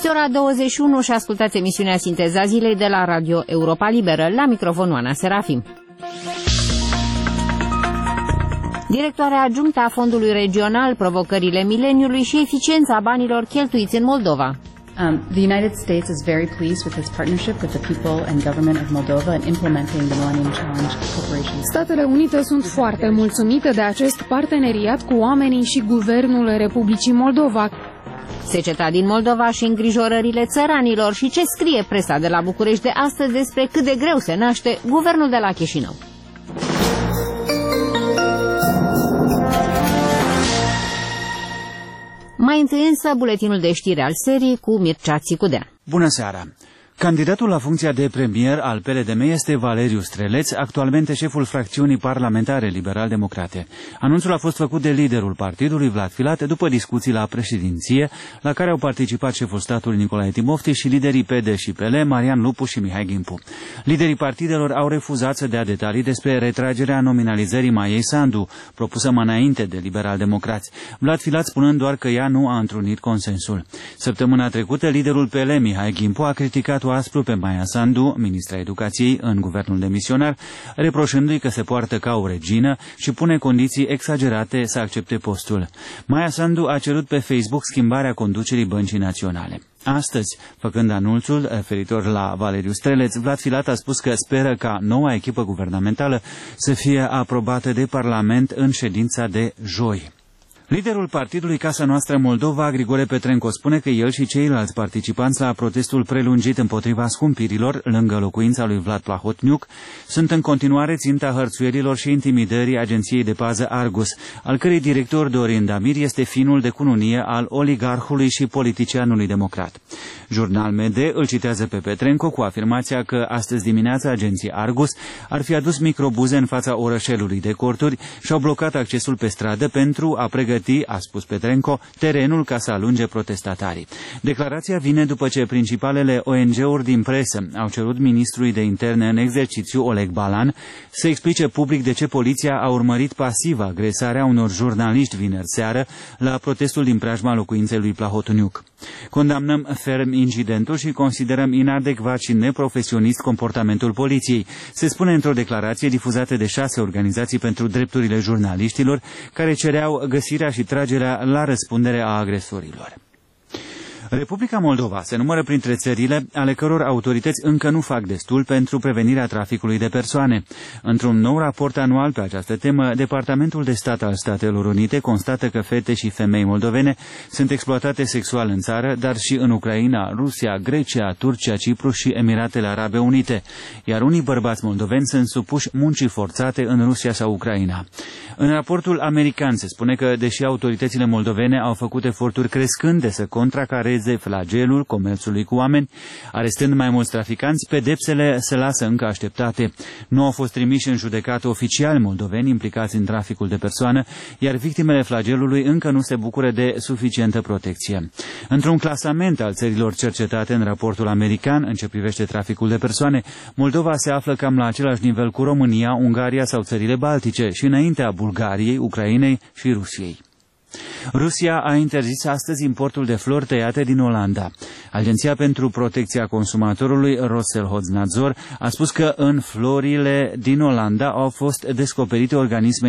Este ora 21 și ascultați emisiunea Sinteza Zilei de la Radio Europa Liberă. La microfon Oana Serafim. Directoarea adjunctă a Fondului Regional, provocările mileniului și eficiența banilor cheltuiți în Moldova. The United States is very pleased with its partnership with the people and government of Moldova in implementing the Millennium Challenge Corporation. Statele Unite sunt foarte mulțumite de acest parteneriat cu oamenii și guvernul Republicii Moldova. Seceta din Moldova și îngrijorările țăranilor și ce scrie presa de la București de astăzi despre cât de greu se naște guvernul de la Chișinău. Mai întâi însă buletinul de știri al serii cu Mircea Țicudea. Bună seara! Candidatul la funcția de premier al PLDM este Valeriu Streleț, actualmente șeful fracțiunii parlamentare liberal-democrate. Anunțul a fost făcut de liderul partidului, Vlad Filat, după discuții la președinție, la care au participat șeful statului Nicolae Timofti și liderii PD și PL, Marian Lupu și Mihai Ghimpu. Liderii partidelor au refuzat să dea detalii despre retragerea nominalizării Maiei Sandu, propusă mai înainte de liberal-democrați. Vlad Filat spunând doar că ea nu a întrunit consensul. Săptămâna trecută, liderul PL, Mihai Ghimpu, a criticat aspru pe Maia Sandu, ministra educației în guvernul demisionar, reproșându-i că se poartă ca o regină și pune condiții exagerate să accepte postul. Maia Sandu a cerut pe Facebook schimbarea conducerii Băncii Naționale. Astăzi, făcând anunțul referitor la Valeriu Streleț, Vlad Filat a spus că speră ca noua echipă guvernamentală să fie aprobată de Parlament în ședința de joi. Liderul partidului Casa Noastră Moldova, Grigore Petrenco, spune că el și ceilalți participanți la protestul prelungit împotriva scumpirilor lângă locuința lui Vlad Plahotniuc sunt în continuare ținta hărțuierilor și intimidării agenției de pază Argus, al cărei director Dorin Damir este finul de cununie al oligarhului și politicianului democrat. Jurnal MD îl citează pe Petrenco cu afirmația că astăzi dimineața agenții Argus ar fi adus microbuze în fața orășelului de corturi și au blocat accesul pe stradă pentru a pregăti, a spus Petrenco, terenul ca să alunge protestatarii. Declarația vine după ce principalele ONG-uri din presă au cerut ministrului de interne în exercițiu, Oleg Balan, să explice public de ce poliția a urmărit pasiv agresarea unor jurnaliști vineri seară la protestul din preajma locuinței lui Plahotniuc. Condamnăm ferm incidentul și considerăm inadecvat și neprofesionist comportamentul poliției, se spune într-o declarație difuzată de 6 organizații pentru drepturile jurnaliștilor, care cereau găsirea și tragerea la răspundere a agresorilor. Republica Moldova se numără printre țările ale căror autorități încă nu fac destul pentru prevenirea traficului de persoane. Într-un nou raport anual pe această temă, Departamentul de Stat al Statelor Unite constată că fete și femei moldovene sunt exploatate sexual în țară, dar și în Ucraina, Rusia, Grecia, Turcia, Cipru și Emiratele Arabe Unite, iar unii bărbați moldoveni sunt supuși muncii forțate în Rusia sau Ucraina. În raportul american se spune că, deși autoritățile moldovene au făcut eforturi crescânde să contracareze flagelul comerțului cu oameni, arestând mai mulți traficanți, pedepsele se lasă încă așteptate. Nu au fost trimiși în judecată oficiali moldoveni implicați în traficul de persoană, iar victimele flagelului încă nu se bucură de suficientă protecție. Într-un clasament al țărilor cercetate în raportul american în ce privește traficul de persoane, Moldova se află cam la același nivel cu România, Ungaria sau țările Baltice și înaintea Bulgariei, Ucrainei și Rusiei. Rusia a interzis astăzi importul de flori tăiate din Olanda. Agenția pentru Protecția Consumatorului, Roselhoznadzor, a spus că în florile din Olanda au fost descoperite organisme